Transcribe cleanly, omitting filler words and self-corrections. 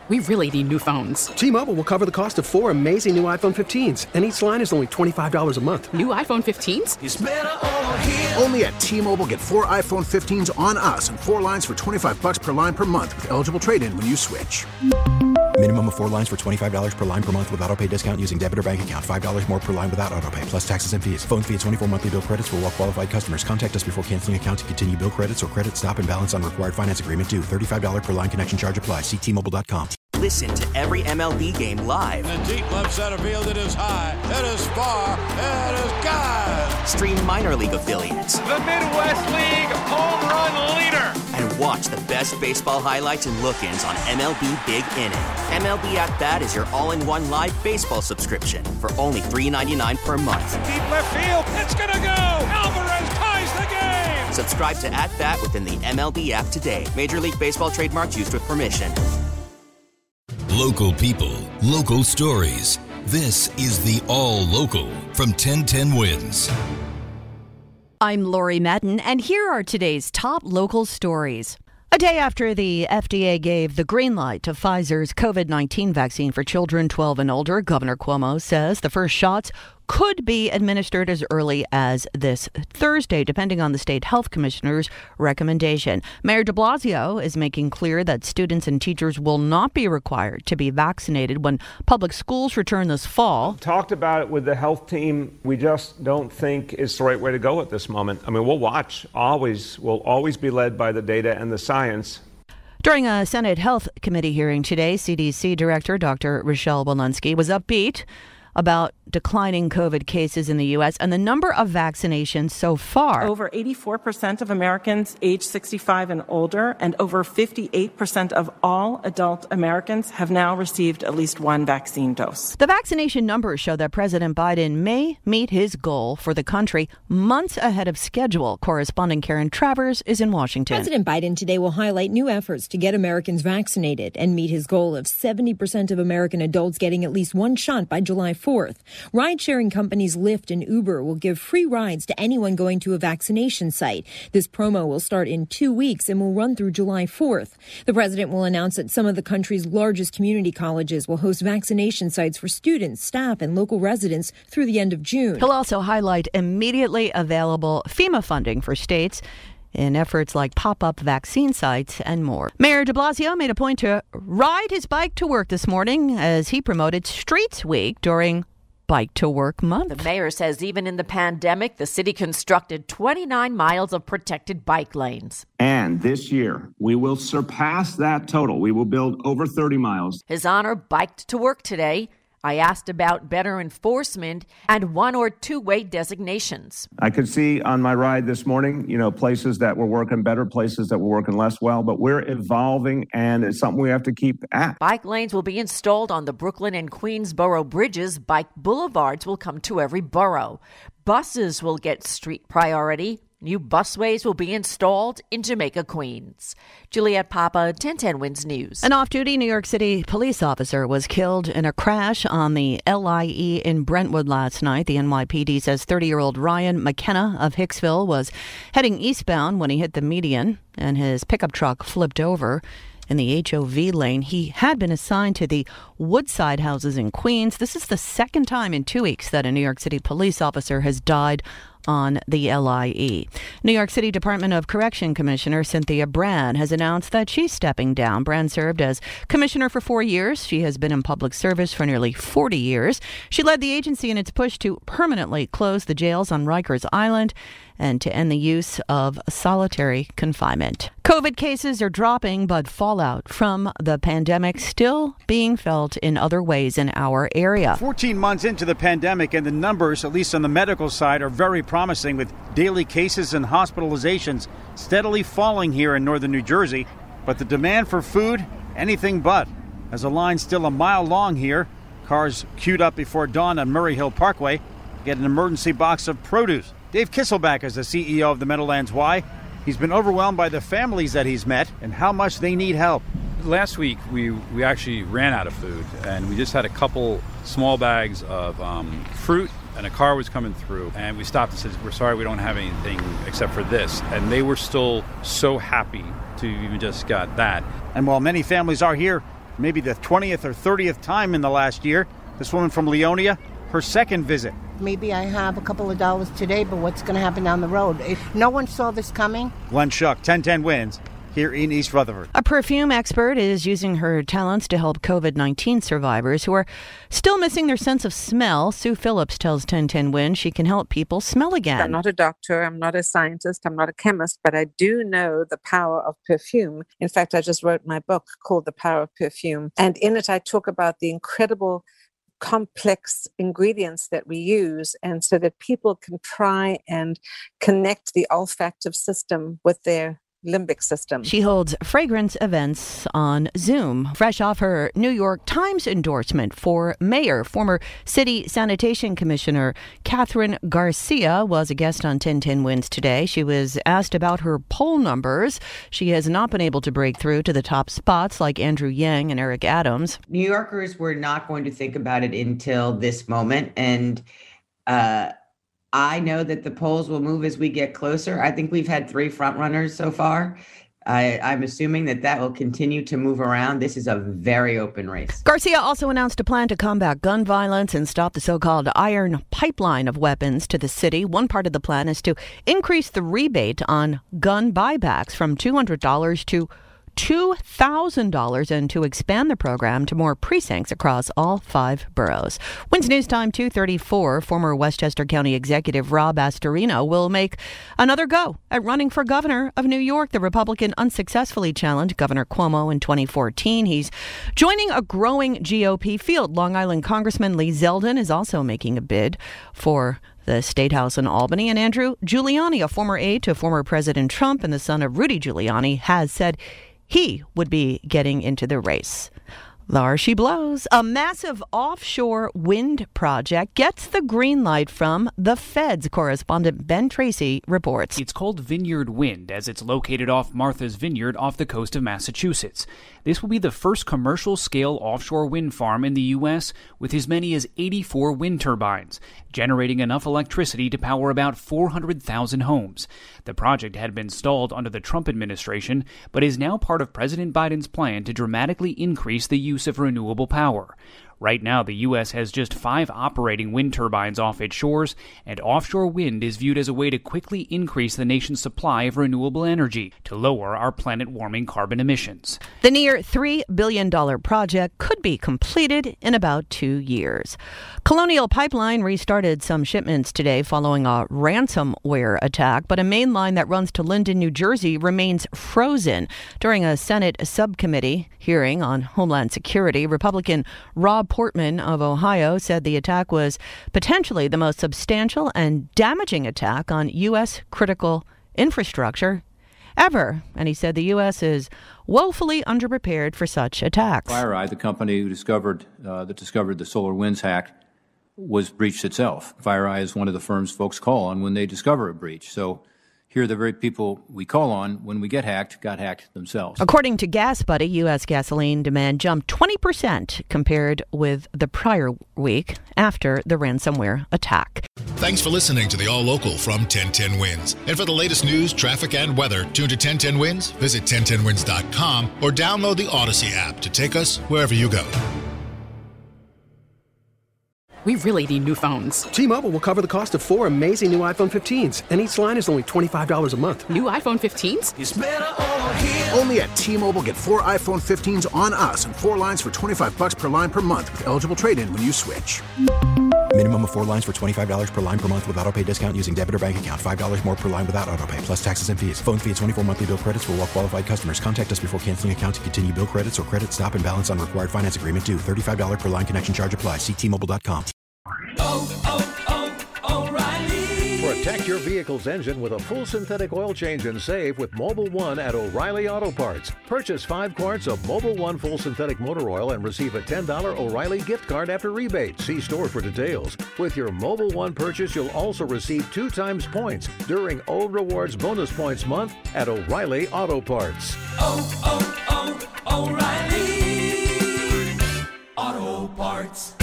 We really need new phones. T-Mobile will cover the cost of 4 amazing new iPhone 15s, and each line is only $25 a month. New iPhone 15s? It's better over here. Only at T-Mobile, get 4 iPhone 15s on us and 4 lines for $25 per line per month with eligible trade-in when you switch. Minimum of 4 lines for $25 per line per month with autopay discount using debit or bank account. $5 more per line without autopay, plus taxes and fees. Phone fee at 24 monthly bill credits for well-qualified customers. Contact us before canceling account to continue bill credits or credit stop and balance on required finance agreement due. $35 per line connection charge applies. See T-Mobile.com. Listen to every MLB game live. In the deep left center field, it is high, it is far, it is gone. Stream minor league affiliates. The Midwest League home run leader. And watch the best baseball highlights and look-ins on MLB Big Inning. MLB At Bat is your all-in-one live baseball subscription for only $3.99 per month. Deep left field, it's gonna go. Alvarez ties the game. Subscribe to At Bat within the MLB app today. Major League Baseball trademarks used with permission. Local people, local stories. This is the All Local from 1010 Wins. I'm Lori Madden, and here are today's top local stories. A day after the FDA gave the green light to Pfizer's COVID-19 vaccine for children 12 and older, Governor Cuomo says the first shots could be administered as early as this Thursday, depending on the state health commissioner's recommendation. Mayor de Blasio is making clear that students and teachers will not be required to be vaccinated when public schools return this fall. Talked about it with the health team. We just don't think it's the right way to go at this moment. I mean, we'll watch. We'll always be led by the data and the science. During a Senate Health Committee hearing today, CDC Director Dr. Rochelle Walensky was upbeat about declining COVID cases in the U.S. and the number of vaccinations so far. Over 84% of Americans age 65 and older, and over 58% of all adult Americans have now received at least one vaccine dose. The vaccination numbers show that President Biden may meet his goal for the country months ahead of schedule. Correspondent Karen Travers is in Washington. President Biden today will highlight new efforts to get Americans vaccinated and meet his goal of 70% of American adults getting at least one shot by July 4th. Ride-sharing companies Lyft and Uber will give free rides to anyone going to a vaccination site. This promo will start in 2 weeks and will run through July 4th. The president will announce that some of the country's largest community colleges will host vaccination sites for students, staff, and local residents through the end of June. He'll also highlight immediately available FEMA funding for states in efforts like pop-up vaccine sites and more. Mayor de Blasio made a point to ride his bike to work this morning as he promoted Streets Week during Bike to Work Month. The mayor says even in the pandemic, the city constructed 29 miles of protected bike lanes. And this year, we will surpass that total. We will build over 30 miles. His Honor biked to work today. I asked about better enforcement and 1- or 2-way designations. I could see on my ride this morning, places that were working better, places that were working less well, but we're evolving and it's something we have to keep at. Bike lanes will be installed on the Brooklyn and Queensboro bridges. Bike boulevards will come to every borough. Buses will get street priority. New busways will be installed in Jamaica, Queens. Juliette Papa, 1010 Wins News. An off-duty New York City police officer was killed in a crash on the LIE in Brentwood last night. The NYPD says 30-year-old Ryan McKenna of Hicksville was heading eastbound when he hit the median and his pickup truck flipped over in the HOV lane. He had been assigned to the Woodside houses in Queens. This is the second time in 2 weeks that a New York City police officer has died on the LIE. New York City Department of Correction Commissioner Cynthia Brand has announced that she's stepping down. Brand served as commissioner for 4 years. She has been in public service for nearly 40 years. She led the agency in its push to permanently close the jails on Rikers Island and to end the use of solitary confinement. COVID cases are dropping, but fallout from the pandemic still being felt in other ways in our area. 14 months into the pandemic, and the numbers, at least on the medical side, are very promising, with daily cases and hospitalizations steadily falling here in northern New Jersey. But the demand for food, anything but. As a line still a mile long here, cars queued up before dawn on Murray Hill Parkway get an emergency box of produce. Dave Kisselback is the CEO of the Meadowlands Y. He's been overwhelmed by the families that he's met and how much they need help. Last week, we actually ran out of food, and we just had a couple small bags of fruit, and a car was coming through, and we stopped and said, we're sorry, we don't have anything except for this. And they were still so happy to even just got that. And while many families are here, maybe the 20th or 30th time in the last year. This woman from Leonia, her second visit. Maybe I have a couple of dollars today, but what's going to happen down the road? No one saw this coming. Glenn Schuck, 1010 Wins, here in East Rutherford. A perfume expert is using her talents to help COVID-19 survivors who are still missing their sense of smell. Sue Phillips tells 1010 Wins she can help people smell again. I'm not a doctor, I'm not a scientist, I'm not a chemist, but I do know the power of perfume. In fact, I just wrote my book called The Power of Perfume. And in it, I talk about the incredible complex ingredients that we use, and so that people can try and connect the olfactive system with their limbic system. She holds fragrance events on Zoom. Fresh off her New York Times endorsement for mayor, former city sanitation commissioner Catherine Garcia was a guest on 1010 Wins today. She was asked about her poll numbers. She has not been able to break through to the top spots like Andrew Yang and Eric Adams. New Yorkers were not going to think about it until this moment, and I know that the polls will move as we get closer. I think we've had 3 frontrunners so far. I'm assuming that will continue to move around. This is a very open race. Garcia also announced a plan to combat gun violence and stop the so-called iron pipeline of weapons to the city. One part of the plan is to increase the rebate on gun buybacks from $200 to $2,000 and to expand the program to more precincts across all 5 boroughs. Wins News Time 2:34. Former Westchester County Executive Rob Astorino will make another go at running for governor of New York. The Republican unsuccessfully challenged Governor Cuomo in 2014. He's joining a growing GOP field. Long Island Congressman Lee Zeldin is also making a bid for the State House in Albany. And Andrew Giuliani, a former aide to former President Trump and the son of Rudy Giuliani, has said he would be getting into the race. There she blows. A massive offshore wind project gets the green light from the feds. Correspondent Ben Tracy reports. It's called Vineyard Wind, as it's located off Martha's Vineyard off the coast of Massachusetts. This will be the first commercial-scale offshore wind farm in the U.S. with as many as 84 wind turbines, generating enough electricity to power about 400,000 homes. The project had been stalled under the Trump administration, but is now part of President Biden's plan to dramatically increase the use of renewable power. Right now, the U.S. has just 5 operating wind turbines off its shores, and offshore wind is viewed as a way to quickly increase the nation's supply of renewable energy to lower our planet-warming carbon emissions. The near $3 billion project could be completed in about 2 years. Colonial Pipeline restarted some shipments today following a ransomware attack, but a main line that runs to Linden, New Jersey remains frozen. During a Senate subcommittee hearing on Homeland Security, Republican Rob Portman of Ohio said the attack was potentially the most substantial and damaging attack on U.S. critical infrastructure ever. And he said the U.S. is woefully underprepared for such attacks. FireEye, the company who discovered the SolarWinds hack, was breached itself. FireEye is one of the firms folks call on when they discover a breach. So here, the very people we call on when we get hacked got hacked themselves. According to GasBuddy, U.S. gasoline demand jumped 20% compared with the prior week after the ransomware attack. Thanks for listening to the All Local from 1010 Wins. And for the latest news, traffic, and weather, tune to 1010 Wins, visit 1010wins.com, or download the Odyssey app to take us wherever you go. We really need new phones. T-Mobile will cover the cost of 4 amazing new iPhone 15s, and each line is only $25 a month. New iPhone 15s? It's better over here. Only at T-Mobile, get 4 iPhone 15s on us and 4 lines for $25 per line per month with eligible trade-in when you switch. Minimum of 4 lines for $25 per line per month with auto-pay discount using debit or bank account. $5 more per line without auto-pay, plus taxes and fees. Phone fee at 24 monthly bill credits for well-qualified customers. Contact us before canceling account to continue bill credits or credit stop and balance on required finance agreement due. $35 per line connection charge applies. See T-Mobile.com. O'Reilly. Protect your vehicle's engine with a full synthetic oil change and save with Mobil 1 at O'Reilly Auto Parts. Purchase 5 quarts of Mobil 1 full synthetic motor oil and receive a $10 O'Reilly gift card after rebate. See store for details. With your Mobil 1 purchase, you'll also receive 2 times points during O Rewards Bonus Points Month at O'Reilly Auto Parts. O'Reilly Auto Parts.